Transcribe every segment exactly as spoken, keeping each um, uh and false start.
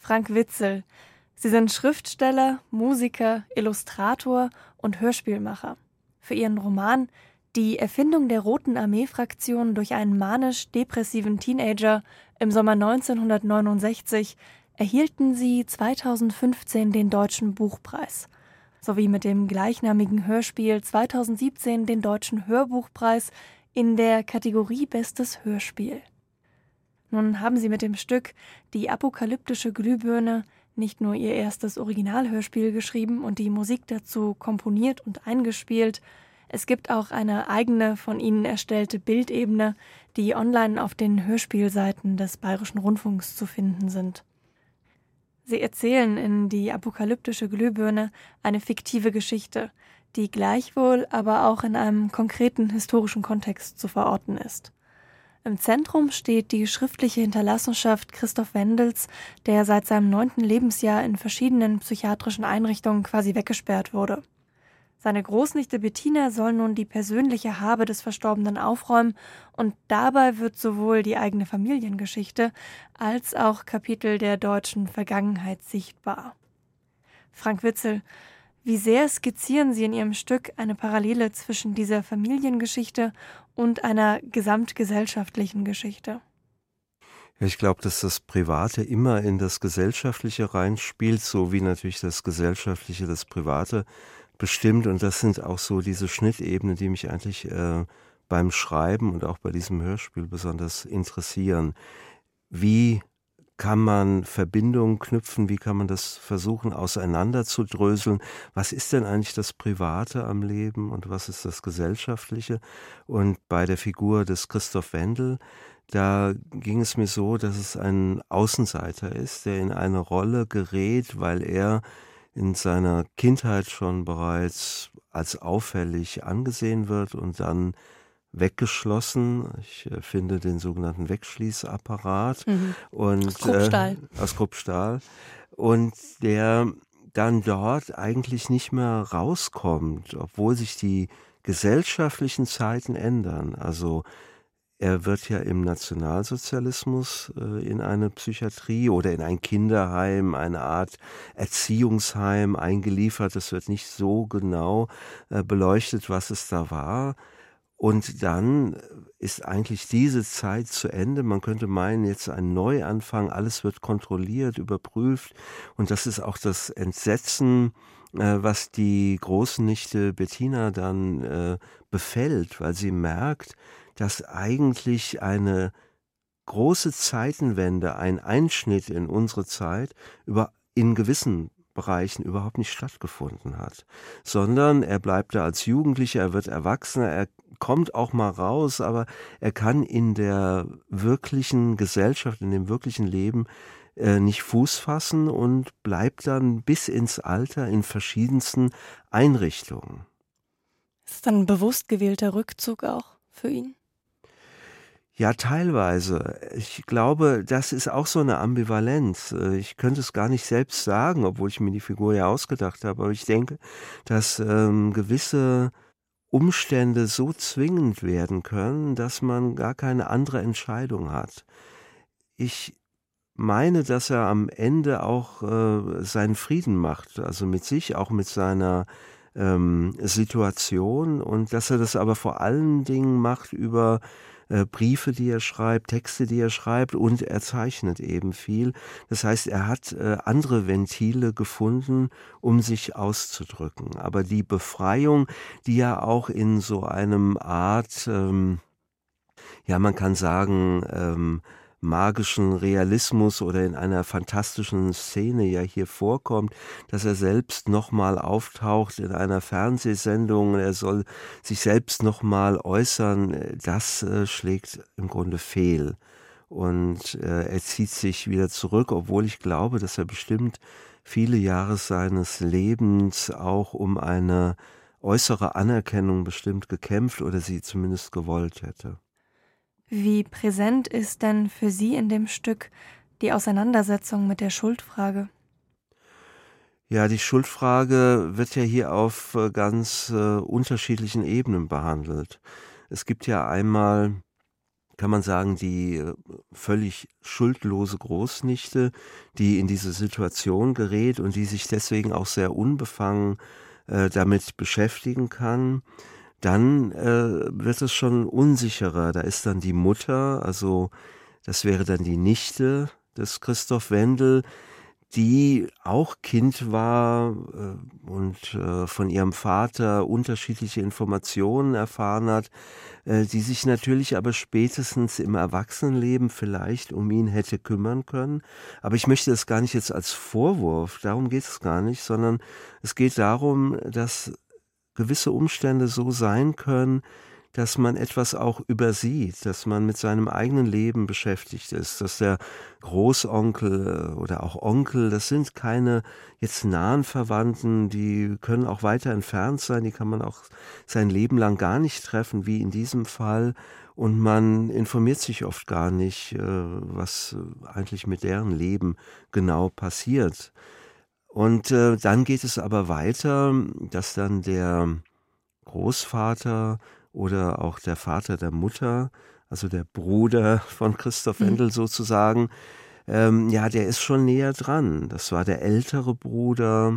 Frank Witzel. Sie sind Schriftsteller, Musiker, Illustrator und Hörspielmacher. Für ihren Roman »Die Erfindung der Roten Armee-Fraktion durch einen manisch-depressiven Teenager« im Sommer neunzehnhundertneunundsechzig erhielten sie zweitausendfünfzehn den Deutschen Buchpreis, sowie mit dem gleichnamigen Hörspiel zweitausendsiebzehn den Deutschen Hörbuchpreis in der Kategorie Bestes Hörspiel. Nun haben sie mit dem Stück »Die apokalyptische Glühbirne« nicht nur ihr erstes Originalhörspiel geschrieben und die Musik dazu komponiert und eingespielt. Es gibt auch eine eigene von ihnen erstellte Bildebene, die online auf den Hörspielseiten des Bayerischen Rundfunks zu finden sind. Sie erzählen in »Die apokalyptische Glühbirne« eine fiktive Geschichte, die gleichwohl aber auch in einem konkreten historischen Kontext zu verorten ist. Im Zentrum steht die schriftliche Hinterlassenschaft Christoph Wendels, der seit seinem neunten Lebensjahr in verschiedenen psychiatrischen Einrichtungen quasi weggesperrt wurde. Seine Großnichte Bettina soll nun die persönliche Habe des Verstorbenen aufräumen und dabei wird sowohl die eigene Familiengeschichte als auch Kapitel der deutschen Vergangenheit sichtbar. Frank Witzel, wie sehr skizzieren Sie in Ihrem Stück eine Parallele zwischen dieser Familiengeschichte und einer gesamtgesellschaftlichen Geschichte? Ja, ich glaube, dass das Private immer in das Gesellschaftliche reinspielt, so wie natürlich das Gesellschaftliche das Private bestimmt. Und das sind auch so diese Schnittebenen, die mich eigentlich äh, beim Schreiben und auch bei diesem Hörspiel besonders interessieren. Wie kann man Verbindungen knüpfen? Wie kann man das versuchen auseinanderzudröseln? Was ist denn eigentlich das Private am Leben und was ist das Gesellschaftliche? Und bei der Figur des Christoph Wendel, da ging es mir so, dass es ein Außenseiter ist, der in eine Rolle gerät, weil er in seiner Kindheit schon bereits als auffällig angesehen wird und dann weggeschlossen. Ich äh, finde den sogenannten Wegschließapparat Mhm. und Aus Kruppstahl. Äh, aus Kruppstahl und der dann dort eigentlich nicht mehr rauskommt, obwohl sich die gesellschaftlichen Zeiten ändern. Also er wird ja im Nationalsozialismus äh, in eine Psychiatrie oder in ein Kinderheim, eine Art Erziehungsheim eingeliefert. Es wird nicht so genau äh, beleuchtet, was es da war. Und dann ist eigentlich diese Zeit zu Ende. Man könnte meinen, jetzt ein Neuanfang, alles wird kontrolliert, überprüft. Und das ist auch das Entsetzen, äh, was die Großnichte Bettina dann äh, befällt, weil sie merkt, dass eigentlich eine große Zeitenwende, ein Einschnitt in unsere Zeit über in gewissen Bereichen überhaupt nicht stattgefunden hat, sondern er bleibt da als Jugendlicher, er wird Erwachsener, er kommt auch mal raus, aber er kann in der wirklichen Gesellschaft, in dem wirklichen Leben äh, nicht Fuß fassen und bleibt dann bis ins Alter in verschiedensten Einrichtungen. Ist es dann ein bewusst gewählter Rückzug auch für ihn? Ja, teilweise. Ich glaube, das ist auch so eine Ambivalenz. Ich könnte es gar nicht selbst sagen, obwohl ich mir die Figur ja ausgedacht habe. Aber ich denke, dass ähm, gewisse Umstände so zwingend werden können, dass man gar keine andere Entscheidung hat. Ich meine, dass er am Ende auch äh, seinen Frieden macht, also mit sich, auch mit seiner ähm, Situation und dass er das aber vor allen Dingen macht über äh, Briefe, die er schreibt, Texte, die er schreibt und er zeichnet eben viel. Das heißt, er hat äh, andere Ventile gefunden, um sich auszudrücken. Aber die Befreiung, die ja auch in so einem Art, ähm, ja, man kann sagen, ähm, magischen Realismus oder in einer fantastischen Szene ja hier vorkommt, dass er selbst nochmal auftaucht in einer Fernsehsendung, er soll sich selbst nochmal äußern, das äh, schlägt im Grunde fehl. Und äh, er zieht sich wieder zurück, obwohl ich glaube, dass er bestimmt viele Jahre seines Lebens auch um eine äußere Anerkennung bestimmt gekämpft oder sie zumindest gewollt hätte. Wie präsent ist denn für Sie in dem Stück die Auseinandersetzung mit der Schuldfrage? Ja, die Schuldfrage wird ja hier auf äh, ganz äh, unterschiedlichen Ebenen behandelt. Es gibt ja einmal kann man sagen, die äh, völlig schuldlose Großnichte, die in diese Situation gerät und die sich deswegen auch sehr unbefangen äh, damit beschäftigen kann. Dann äh, wird es schon unsicherer. Da ist dann die Mutter, also das wäre dann die Nichte des Christoph Wendel, die auch Kind war äh, und äh, von ihrem Vater unterschiedliche Informationen erfahren hat, äh, die sich natürlich aber spätestens im Erwachsenenleben vielleicht um ihn hätte kümmern können. Aber ich möchte das gar nicht jetzt als Vorwurf, darum geht es gar nicht, sondern es geht darum, dass gewisse Umstände so sein können, dass man etwas auch übersieht, dass man mit seinem eigenen Leben beschäftigt ist, dass der Großonkel oder auch Onkel, das sind keine jetzt nahen Verwandten, die können auch weiter entfernt sein, die kann man auch sein Leben lang gar nicht treffen, wie in diesem Fall. Und man informiert sich oft gar nicht, äh, was eigentlich mit deren Leben genau passiert. Und äh, dann geht es aber weiter, dass dann der Großvater oder auch der Vater der Mutter, also der Bruder von Christoph Mhm. Wendel sozusagen, ähm, ja, der ist schon näher dran. Das war der ältere Bruder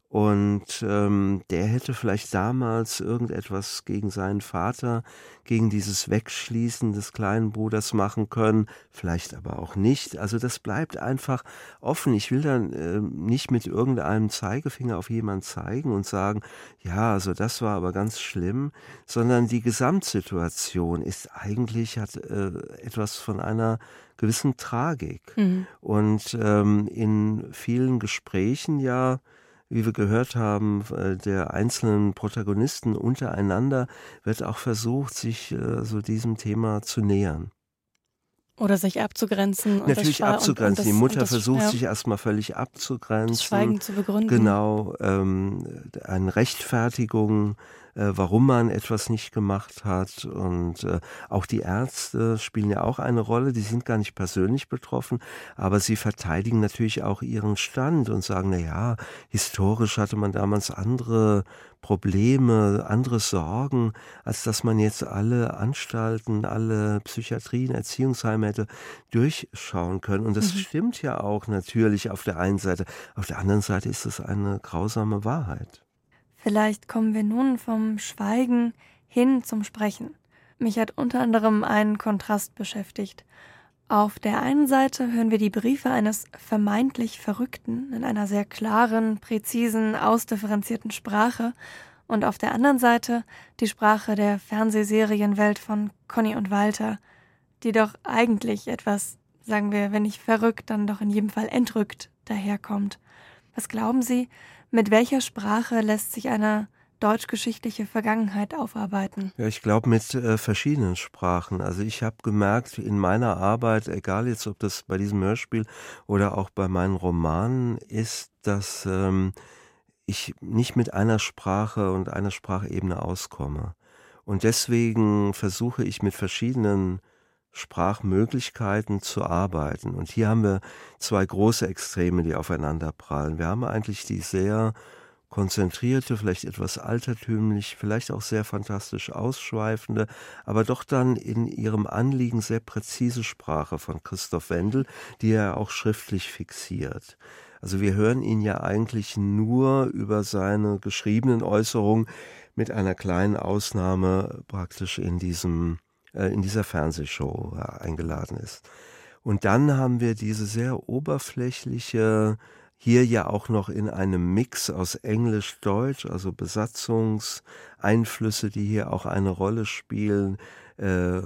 und ähm, der hätte vielleicht damals irgendetwas gegen seinen Vater, gegen dieses Wegschließen des kleinen Bruders machen können, vielleicht aber auch nicht. Also das bleibt einfach offen. Ich will dann äh, nicht mit irgendeinem Zeigefinger auf jemanden zeigen und sagen, ja, also das war aber ganz schlimm, sondern die Gesamtsituation ist eigentlich, hat äh, etwas von einer gewissen Tragik. Mhm. Und ähm, in vielen Gesprächen ja, wie wir gehört haben, äh, der einzelnen Protagonisten untereinander wird auch versucht, sich äh, so diesem Thema zu nähern. Oder sich abzugrenzen und das Natürlich Schwe und, und abzugrenzen. das, Die und Mutter das, versucht ja, sich erstmal völlig das abzugrenzen. Schweigen zu begründen. Genau, ähm, eine Rechtfertigung, äh, warum man etwas nicht gemacht hat. Und äh, auch die Ärzte spielen ja auch eine Rolle. Die sind gar nicht persönlich betroffen, aber sie verteidigen natürlich auch ihren Stand und sagen, na ja, historisch hatte man damals andere Probleme, andere Sorgen, als dass man jetzt alle Anstalten, alle Psychiatrien, Erziehungsheime hätte durchschauen können. Und das Mhm. stimmt ja auch natürlich auf der einen Seite. Auf der anderen Seite ist es eine grausame Wahrheit. Vielleicht kommen wir nun vom Schweigen hin zum Sprechen. Mich hat unter anderem ein Kontrast beschäftigt. Auf der einen Seite hören wir die Briefe eines vermeintlich Verrückten in einer sehr klaren, präzisen, ausdifferenzierten Sprache und auf der anderen Seite die Sprache der Fernsehserienwelt von Conny und Walter, die doch eigentlich etwas, sagen wir, wenn nicht verrückt, dann doch in jedem Fall entrückt daherkommt. Was glauben Sie, mit welcher Sprache lässt sich eine deutschgeschichtliche Vergangenheit aufarbeiten? Ja, ich glaube mit äh, verschiedenen Sprachen. Also ich habe gemerkt in meiner Arbeit, egal jetzt ob das bei diesem Hörspiel oder auch bei meinen Romanen ist, dass ähm, ich nicht mit einer Sprache und einer Sprachebene auskomme. Und deswegen versuche ich mit verschiedenen Sprachmöglichkeiten zu arbeiten. Und hier haben wir zwei große Extreme, die aufeinander prallen. Wir haben eigentlich die sehr konzentrierte, vielleicht etwas altertümlich, vielleicht auch sehr fantastisch ausschweifende, aber doch dann in ihrem Anliegen sehr präzise Sprache von Christoph Wendel, die er auch schriftlich fixiert. Also wir hören ihn ja eigentlich nur über seine geschriebenen Äußerungen mit einer kleinen Ausnahme praktisch in diesem, äh, in dieser Fernsehshow äh, eingeladen ist. Und dann haben wir diese sehr oberflächliche, hier ja auch noch in einem Mix aus Englisch-Deutsch, also Besatzungseinflüsse, die hier auch eine Rolle spielen. Äh,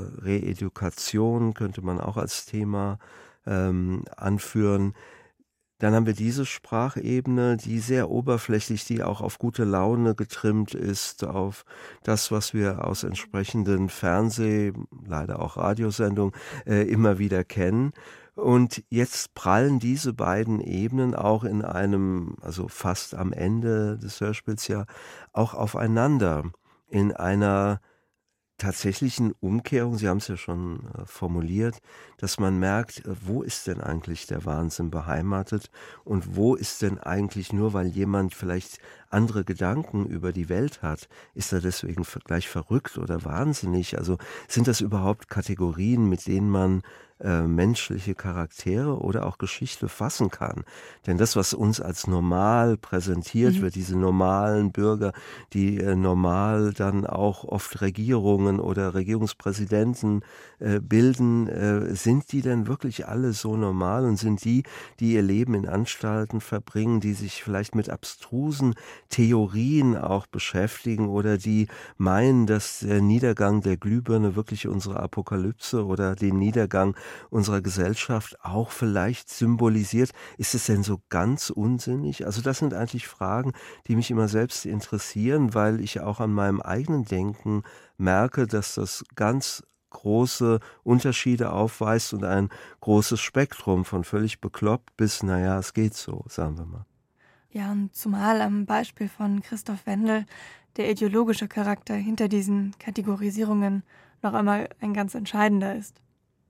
Reedukation könnte man auch als Thema ähm, anführen. Dann haben wir diese Sprachebene, die sehr oberflächlich, die auch auf gute Laune getrimmt ist, auf das, was wir aus entsprechenden Fernseh-, leider auch Radiosendungen äh, immer wieder kennen. Und jetzt prallen diese beiden Ebenen auch in einem, also fast am Ende des Hörspiels ja, auch aufeinander in einer tatsächlichen Umkehrung, Sie haben es ja schon äh, formuliert, dass man merkt, äh, wo ist denn eigentlich der Wahnsinn beheimatet und wo ist denn eigentlich, nur weil jemand vielleicht andere Gedanken über die Welt hat, ist er deswegen ver- gleich verrückt oder wahnsinnig? Also sind das überhaupt Kategorien, mit denen man äh, menschliche Charaktere oder auch Geschichte fassen kann? Denn das, was uns als normal präsentiert Mhm. wird, diese normalen Bürger, die äh, normal dann auch oft Regierungen oder Regierungspräsidenten äh, bilden, äh, sind die denn wirklich alle so normal und sind die, die ihr Leben in Anstalten verbringen, die sich vielleicht mit abstrusen Theorien auch beschäftigen oder die meinen, dass der Niedergang der Glühbirne wirklich unsere Apokalypse oder den Niedergang unserer Gesellschaft auch vielleicht symbolisiert? Ist es denn so ganz unsinnig? Also das sind eigentlich Fragen, die mich immer selbst interessieren, weil ich auch an meinem eigenen Denken merke, dass das ganz große Unterschiede aufweist und ein großes Spektrum von völlig bekloppt bis, naja, es geht so, sagen wir mal. Ja, und zumal am Beispiel von Christoph Wendel der ideologische Charakter hinter diesen Kategorisierungen noch einmal ein ganz entscheidender ist.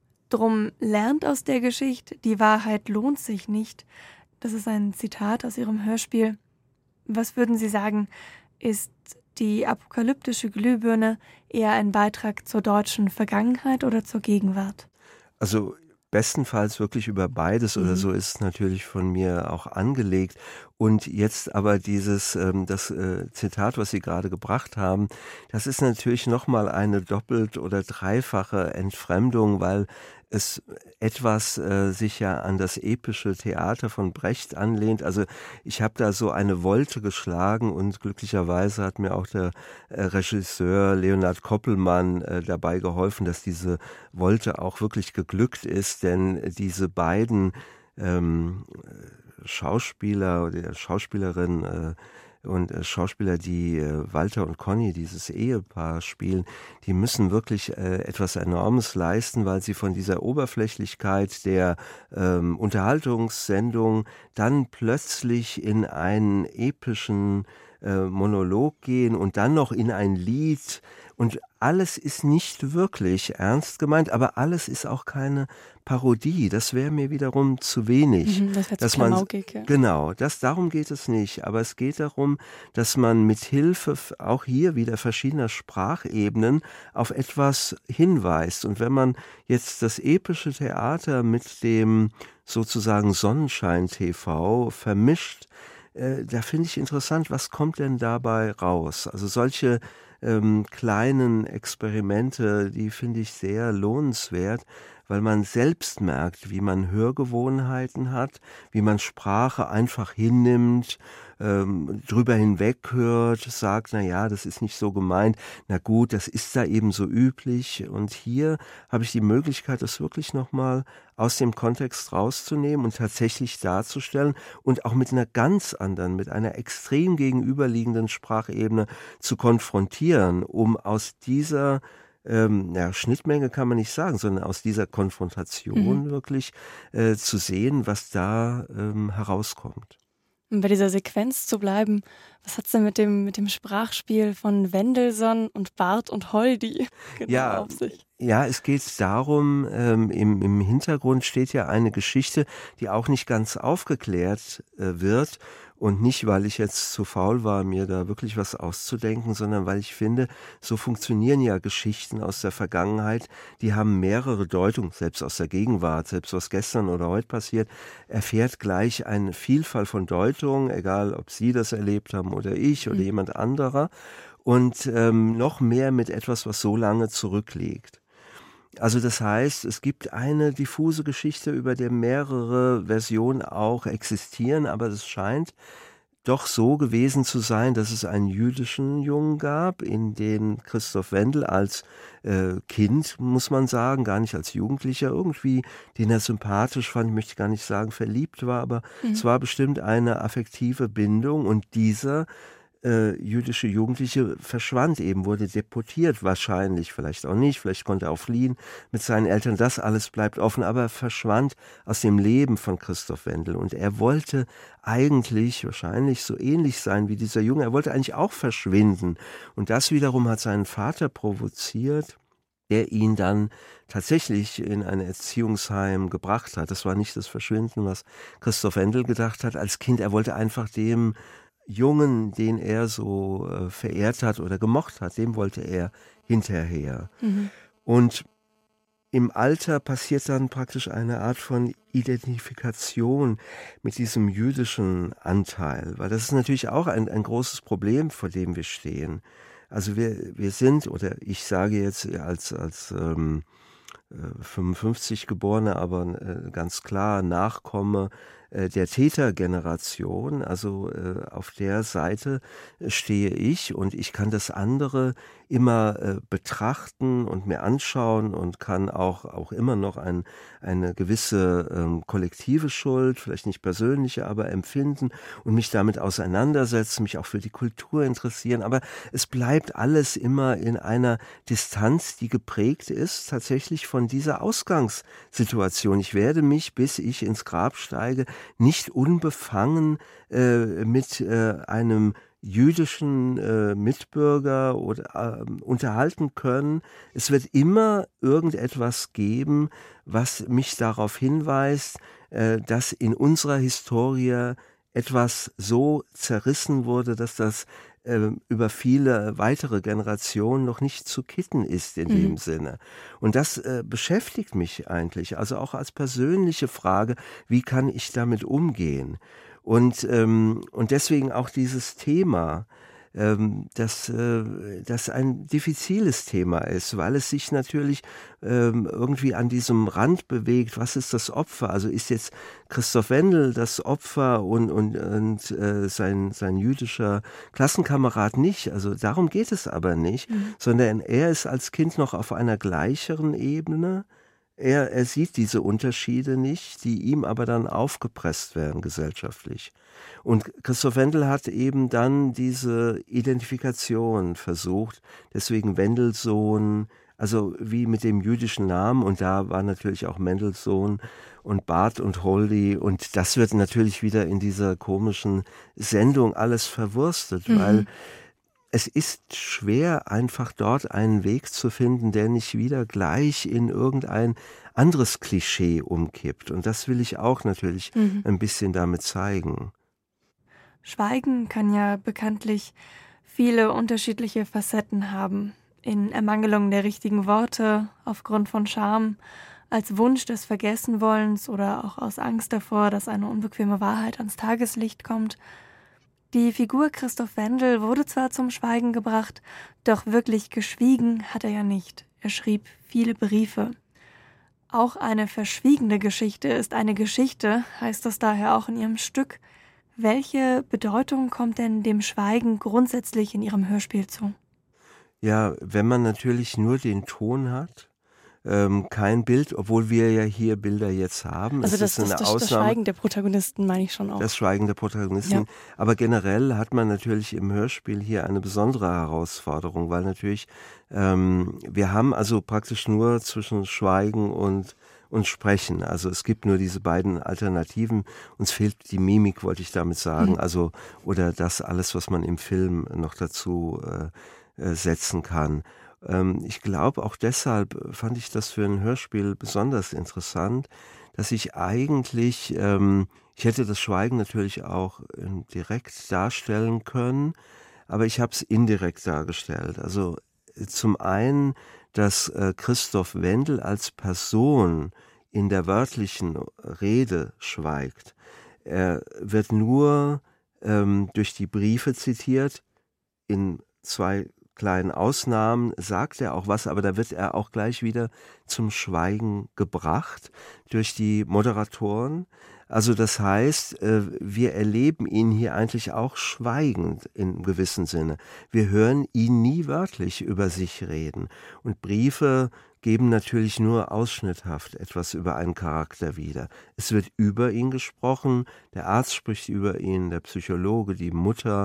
Drum lernt aus der Geschichte, die Wahrheit lohnt sich nicht. Das ist ein Zitat aus Ihrem Hörspiel. Was würden Sie sagen, ist die apokalyptische Glühbirne eher ein Beitrag zur deutschen Vergangenheit oder zur Gegenwart? Also bestenfalls wirklich über beides oder Mhm. so ist es natürlich von mir auch angelegt. Und jetzt aber dieses, ähm, das äh, Zitat, was Sie gerade gebracht haben, das ist natürlich nochmal eine doppelt oder dreifache Entfremdung, weil es etwas äh, sich ja an das epische Theater von Brecht anlehnt. Also ich habe da so eine Wolte geschlagen und glücklicherweise hat mir auch der äh, Regisseur Leonhard Koppelmann äh, dabei geholfen, dass diese Wolte auch wirklich geglückt ist, denn diese beiden ähm, Schauspieler oder Schauspielerin äh, und äh, Schauspieler, die äh, Walter und Conny, dieses Ehepaar spielen, die müssen wirklich äh, etwas Enormes leisten, weil sie von dieser Oberflächlichkeit der ähm, Unterhaltungssendung dann plötzlich in einen epischen äh, Monolog gehen und dann noch in ein Lied. Und alles ist nicht wirklich ernst gemeint, aber alles ist auch keine Parodie. Das wäre mir wiederum zu wenig. Mhm, das wäre zu Dass man, klamaukig, ja. genau, das, darum geht es nicht. Aber es geht darum, dass man mit Hilfe f- auch hier wieder verschiedener Sprachebenen auf etwas hinweist. Und wenn man jetzt das epische Theater mit dem sozusagen Sonnenschein-T V vermischt, äh, da finde ich interessant, was kommt denn dabei raus? Also solche ähm, kleinen Experimente, die finde ich sehr lohnenswert, weil man selbst merkt, wie man Hörgewohnheiten hat, wie man Sprache einfach hinnimmt, ähm, drüber hinweg hört, sagt, na ja, das ist nicht so gemeint, na gut, das ist da eben so üblich. Und hier habe ich die Möglichkeit, das wirklich nochmal aus dem Kontext rauszunehmen und tatsächlich darzustellen und auch mit einer ganz anderen, mit einer extrem gegenüberliegenden Sprachebene zu konfrontieren, um aus dieser ähm, ja, Schnittmenge kann man nicht sagen, sondern aus dieser Mhm. Konfrontation wirklich äh, zu sehen, was da ähm, herauskommt. Um bei dieser Sequenz zu bleiben, was hat's denn mit dem mit dem Sprachspiel von Wendelson und Bart und Holdi genau Ja, auf sich? ja, es geht darum, ähm, im, im Hintergrund steht ja eine Geschichte, die auch nicht ganz aufgeklärt äh, wird. Und nicht, weil ich jetzt zu faul war, mir da wirklich was auszudenken, sondern weil ich finde, so funktionieren ja Geschichten aus der Vergangenheit. Die haben mehrere Deutungen, selbst aus der Gegenwart, selbst was gestern oder heute passiert, erfährt gleich eine Vielfalt von Deutungen, egal ob Sie das erlebt haben oder ich oder Mhm. jemand anderer. Und ähm, noch mehr mit etwas, was so lange zurückliegt. Also das heißt, es gibt eine diffuse Geschichte, über der mehrere Versionen auch existieren, aber es scheint doch so gewesen zu sein, dass es einen jüdischen Jungen gab, in den Christoph Wendel als äh, Kind, muss man sagen, gar nicht als Jugendlicher, irgendwie, den er sympathisch fand, ich möchte gar nicht sagen verliebt war, aber es Mhm. war bestimmt eine affektive Bindung und dieser äh, jüdische Jugendliche verschwand eben, wurde deportiert, wahrscheinlich, vielleicht auch nicht, vielleicht konnte er auch fliehen mit seinen Eltern, das alles bleibt offen, aber er verschwand aus dem Leben von Christoph Wendel und er wollte eigentlich wahrscheinlich so ähnlich sein wie dieser Junge, er wollte eigentlich auch verschwinden und das wiederum hat seinen Vater provoziert, der ihn dann tatsächlich in ein Erziehungsheim gebracht hat. Das war nicht das Verschwinden, was Christoph Wendel gedacht hat als Kind. Er wollte einfach dem Jungen, den er so äh, verehrt hat oder gemocht hat, dem wollte er hinterher. Mhm. Und im Alter passiert dann praktisch eine Art von Identifikation mit diesem jüdischen Anteil, weil das ist natürlich auch ein, ein großes Problem, vor dem wir stehen. Also wir, wir sind, oder ich sage jetzt als, als ähm, fünfundfünfzig Geborene, aber äh, ganz klar Nachkomme äh, der Tätergeneration, also äh, auf der Seite stehe ich und ich kann das andere immer äh, betrachten und mir anschauen und kann auch, auch immer noch ein, eine gewisse ähm, kollektive Schuld, vielleicht nicht persönliche, aber empfinden und mich damit auseinandersetzen, mich auch für die Kultur interessieren. Aber es bleibt alles immer in einer Distanz, die geprägt ist tatsächlich von dieser Ausgangssituation. Ich werde mich, bis ich ins Grab steige, nicht unbefangen äh, mit äh, einem jüdischen äh, Mitbürger oder äh, unterhalten können. Es wird immer irgendetwas geben, was mich darauf hinweist, äh, dass in unserer Historie etwas so zerrissen wurde, dass das äh, über viele weitere Generationen noch nicht zu kitten ist in mhm. dem Sinne. Und das äh, beschäftigt mich eigentlich, also auch als persönliche Frage, wie kann ich damit umgehen? Und, ähm, und deswegen auch dieses Thema, ähm, dass äh, das ein diffiziles Thema ist, weil es sich natürlich ähm, irgendwie an diesem Rand bewegt. Was ist das Opfer? Also ist jetzt Christoph Wendel das Opfer und, und, und äh, sein, sein jüdischer Klassenkamerad nicht? Also darum geht es aber nicht, mhm. sondern er ist als Kind noch auf einer gleicheren Ebene. Er, er sieht diese Unterschiede nicht, die ihm aber dann aufgepresst werden gesellschaftlich. Und Christoph Wendel hat eben dann diese Identifikation versucht, deswegen Wendelsohn, also wie mit dem jüdischen Namen, und da war natürlich auch Mendelssohn und Bart und Holdy, und das wird natürlich wieder in dieser komischen Sendung alles verwurstet, mhm. weil es ist schwer, einfach dort einen Weg zu finden, der nicht wieder gleich in irgendein anderes Klischee umkippt. Und das will ich auch natürlich mhm. ein bisschen damit zeigen. Schweigen kann ja bekanntlich viele unterschiedliche Facetten haben. In Ermangelung der richtigen Worte, aufgrund von Scham, als Wunsch des Vergessenwollens oder auch aus Angst davor, dass eine unbequeme Wahrheit ans Tageslicht kommt. Die Figur Christoph Wendel wurde zwar zum Schweigen gebracht, doch wirklich geschwiegen hat er ja nicht. Er schrieb viele Briefe. Auch eine verschwiegene Geschichte ist eine Geschichte, heißt es daher auch in Ihrem Stück. Welche Bedeutung kommt denn dem Schweigen grundsätzlich in Ihrem Hörspiel zu? Ja, wenn man natürlich nur den Ton hat, ähm, kein Bild, obwohl wir ja hier Bilder jetzt haben. Also es das, ist eine das, das, Ausnahme, das Schweigen der Protagonisten meine ich schon auch. Das Schweigen der Protagonisten. Ja. Aber generell hat man natürlich im Hörspiel hier eine besondere Herausforderung, weil natürlich ähm, wir haben also praktisch nur zwischen Schweigen und und Sprechen. Also es gibt nur diese beiden Alternativen. Uns fehlt die Mimik, wollte ich damit sagen. Mhm. Also oder das alles, was man im Film noch dazu äh, äh, setzen kann. Ähm, ich glaube, auch deshalb fand ich das für ein Hörspiel besonders interessant, dass ich eigentlich, ähm, ich hätte das Schweigen natürlich auch ähm, direkt darstellen können, aber ich habe es indirekt dargestellt. Also äh, zum einen, dass äh, Christoph Wendel als Person in der wörtlichen Rede schweigt. Er wird nur ähm, durch die Briefe zitiert, in zwei kleinen Ausnahmen sagt er auch was, aber da wird er auch gleich wieder zum Schweigen gebracht durch die Moderatoren. Also das heißt, wir erleben ihn hier eigentlich auch schweigend in gewissem Sinne. Wir hören ihn nie wörtlich über sich reden. Und Briefe geben natürlich nur ausschnitthaft etwas über einen Charakter wieder. Es wird über ihn gesprochen, der Arzt spricht über ihn, der Psychologe, die Mutter,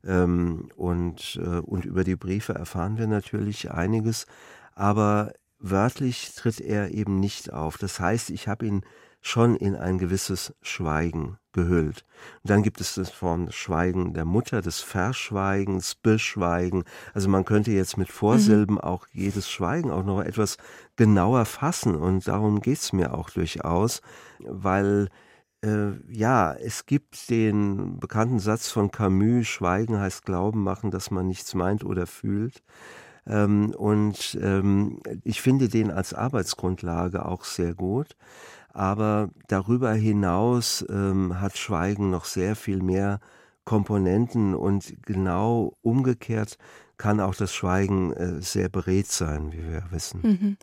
Ähm, und, äh, und über die Briefe erfahren wir natürlich einiges, aber wörtlich tritt er eben nicht auf. Das heißt, ich habe ihn schon in ein gewisses Schweigen gehüllt. Und dann gibt es das Form des Schweigen der Mutter, des Verschweigens, Beschweigen. Also man könnte jetzt mit Mhm. Vorsilben auch jedes Schweigen auch noch etwas genauer fassen. Und darum geht's mir auch durchaus, weil äh, ja, es gibt den bekannten Satz von Camus: Schweigen heißt Glauben machen, dass man nichts meint oder fühlt. Ähm, und ähm, ich finde den als Arbeitsgrundlage auch sehr gut. Aber darüber hinaus ähm, hat Schweigen noch sehr viel mehr Komponenten und genau umgekehrt kann auch das Schweigen äh, sehr beredt sein, wie wir wissen. Mhm.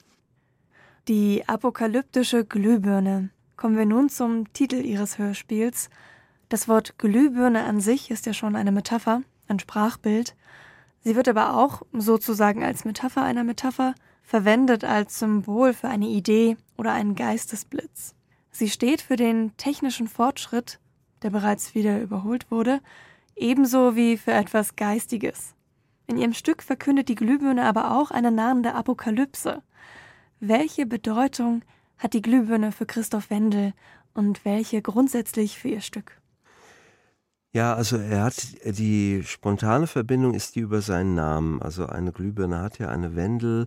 Die apokalyptische Glühbirne. Kommen wir nun zum Titel Ihres Hörspiels. Das Wort Glühbirne an sich ist ja schon eine Metapher, ein Sprachbild. Sie wird aber auch, sozusagen als Metapher einer Metapher, verwendet als Symbol für eine Idee oder einen Geistesblitz. Sie steht für den technischen Fortschritt, der bereits wieder überholt wurde, ebenso wie für etwas Geistiges. In ihrem Stück verkündet die Glühbirne aber auch eine nahende Apokalypse. Welche Bedeutung hat die Glühbirne für Christoph Wendel und welche grundsätzlich für ihr Stück? Ja, also er hat die spontane Verbindung ist die über seinen Namen. Also eine Glühbirne hat ja eine Wendel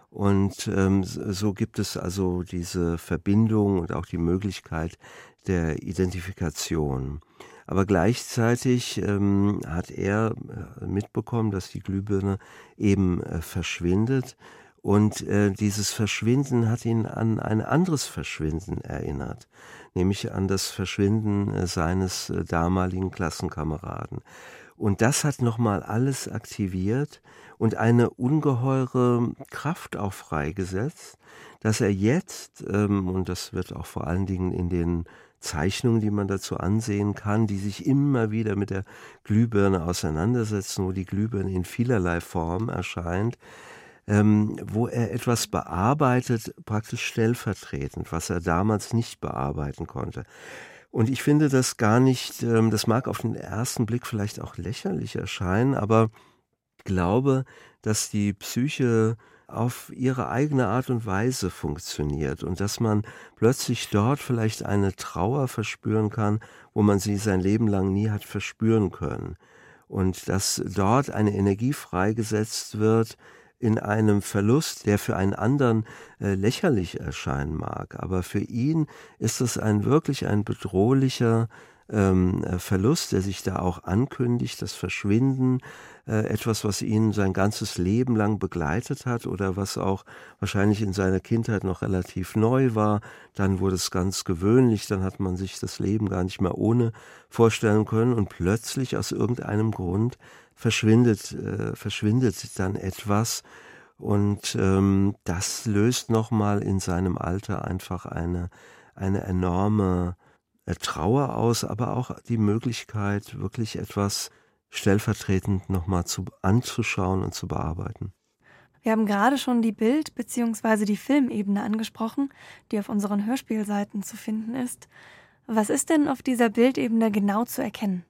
und ähm, s- so gibt es also diese Verbindung und auch die Möglichkeit der Identifikation. Aber gleichzeitig ähm, hat er äh, mitbekommen, dass die Glühbirne eben äh, verschwindet und äh, dieses Verschwinden hat ihn an ein anderes Verschwinden erinnert, nämlich an das Verschwinden äh, seines äh, damaligen Klassenkameraden. Und das hat nochmal alles aktiviert und eine ungeheure Kraft auch freigesetzt, dass er jetzt, ähm, und das wird auch vor allen Dingen in den Zeichnungen, die man dazu ansehen kann, die sich immer wieder mit der Glühbirne auseinandersetzen, wo die Glühbirne in vielerlei Form erscheint, ähm, wo er etwas bearbeitet, praktisch stellvertretend, was er damals nicht bearbeiten konnte. Und ich finde das gar nicht, ähm, das mag auf den ersten Blick vielleicht auch lächerlich erscheinen, aber ich glaube, dass die Psyche auf ihre eigene Art und Weise funktioniert und dass man plötzlich dort vielleicht eine Trauer verspüren kann, wo man sie sein Leben lang nie hat verspüren können. Und dass dort eine Energie freigesetzt wird in einem Verlust, der für einen anderen äh, lächerlich erscheinen mag. Aber für ihn ist es ein wirklich ein bedrohlicher ähm, äh, Verlust, der sich da auch ankündigt, das Verschwinden, äh, etwas, was ihn sein ganzes Leben lang begleitet hat oder was auch wahrscheinlich in seiner Kindheit noch relativ neu war. Dann wurde es ganz gewöhnlich, dann hat man sich das Leben gar nicht mehr ohne vorstellen können und plötzlich aus irgendeinem Grund verschwindet, äh, verschwindet dann etwas und ähm, das löst nochmal in seinem Alter einfach eine, eine enorme äh, Trauer aus, aber auch die Möglichkeit, wirklich etwas stellvertretend nochmal zu, anzuschauen und zu bearbeiten. Wir haben gerade schon die Bild- bzw. die Filmebene angesprochen, die auf unseren Hörspielseiten zu finden ist. Was ist denn auf dieser Bildebene genau zu erkennen?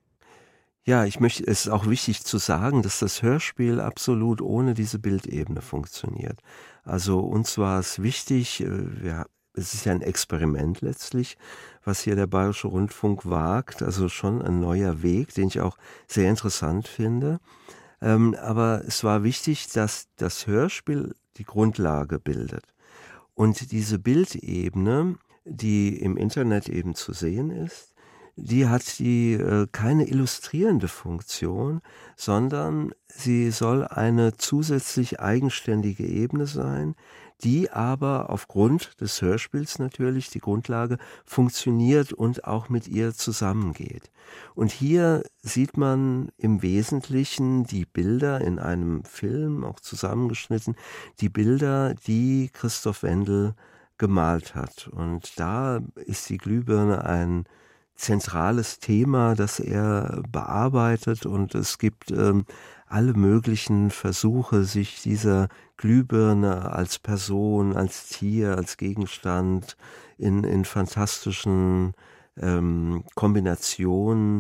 Ja, ich möchte, es ist auch wichtig zu sagen, dass das Hörspiel absolut ohne diese Bildebene funktioniert. Also uns war es wichtig, äh, wir, es ist ja ein Experiment letztlich, was hier der Bayerische Rundfunk wagt, also schon ein neuer Weg, den ich auch sehr interessant finde. Ähm, aber es war wichtig, dass das Hörspiel die Grundlage bildet. Und diese Bildebene, die im Internet eben zu sehen ist, die hat die äh, keine illustrierende Funktion, sondern sie soll eine zusätzlich eigenständige Ebene sein, die aber aufgrund des Hörspiels natürlich, die Grundlage, funktioniert und auch mit ihr zusammengeht. Und hier sieht man im Wesentlichen die Bilder in einem Film, auch zusammengeschnitten, die Bilder, die Christoph Wendel gemalt hat. Und da ist die Glühbirne ein zentrales Thema, das er bearbeitet und es gibt ähm, alle möglichen Versuche, sich dieser Glühbirne als Person, als Tier, als Gegenstand in, in fantastischen ähm, Kombinationen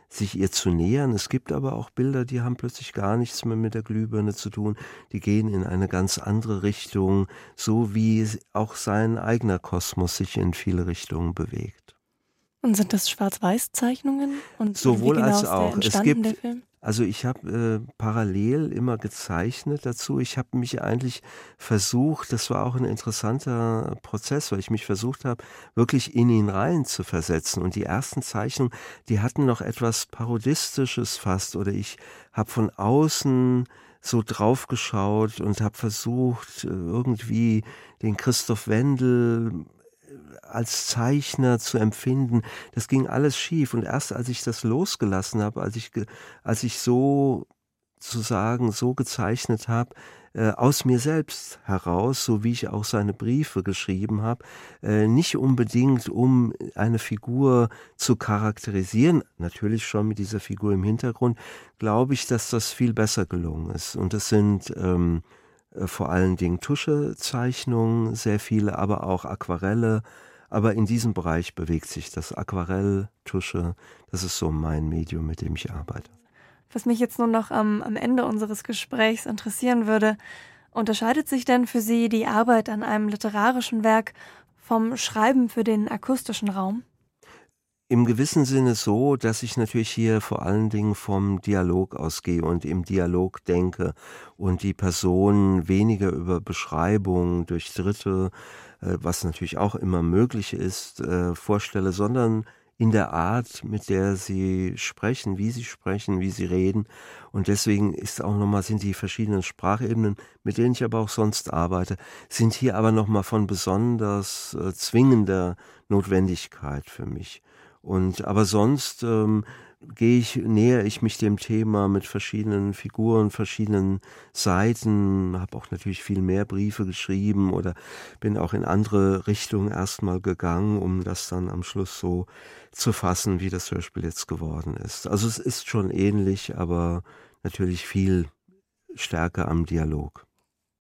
sich ihr zu nähern. Es gibt aber auch Bilder, die haben plötzlich gar nichts mehr mit der Glühbirne zu tun. Die gehen in eine ganz andere Richtung, so wie auch sein eigener Kosmos sich in viele Richtungen bewegt. Und sind das Schwarz-Weiß-Zeichnungen? Und Sowohl wie genau als ist der auch. Es entstanden, der gibt, Film? also ich habe äh, parallel immer gezeichnet dazu. Ich habe mich eigentlich versucht, das war auch ein interessanter Prozess, weil ich mich versucht habe, wirklich in ihn rein zu versetzen. Und die ersten Zeichnungen, die hatten noch etwas Parodistisches fast. Oder ich habe von außen so drauf geschaut und habe versucht, irgendwie den Christoph Wendel als Zeichner zu empfinden. Das ging alles schief. Und erst als ich das losgelassen habe, als ich, ge- als ich so zu sagen, so gezeichnet habe, äh, aus mir selbst heraus, so wie ich auch seine Briefe geschrieben habe, äh, nicht unbedingt, um eine Figur zu charakterisieren, natürlich schon mit dieser Figur im Hintergrund, glaube ich, dass das viel besser gelungen ist. Und das sind ähm, äh, vor allen Dingen Tuschezeichnungen, sehr viele, aber auch Aquarelle. Aber in diesem Bereich bewegt sich das Aquarell, Tusche, das ist so mein Medium, mit dem ich arbeite. Was mich jetzt nur noch am, am Ende unseres Gesprächs interessieren würde, unterscheidet sich denn für Sie die Arbeit an einem literarischen Werk vom Schreiben für den akustischen Raum? Im gewissen Sinne so, dass ich natürlich hier vor allen Dingen vom Dialog ausgehe und im Dialog denke und die Person weniger über Beschreibung durch Dritte, äh, was natürlich auch immer möglich ist, äh, vorstelle, sondern in der Art, mit der sie sprechen, wie sie sprechen, wie sie reden. Und deswegen ist auch nochmal, sind die verschiedenen Sprachebenen, mit denen ich aber auch sonst arbeite, sind hier aber nochmal von besonders äh, zwingender Notwendigkeit für mich. Und aber sonst ähm, gehe ich, nähere ich mich dem Thema mit verschiedenen Figuren, verschiedenen Seiten, habe auch natürlich viel mehr Briefe geschrieben oder bin auch in andere Richtungen erstmal gegangen, um das dann am Schluss so zu fassen, wie das Hörspiel jetzt geworden ist. Also es ist schon ähnlich, aber natürlich viel stärker am Dialog.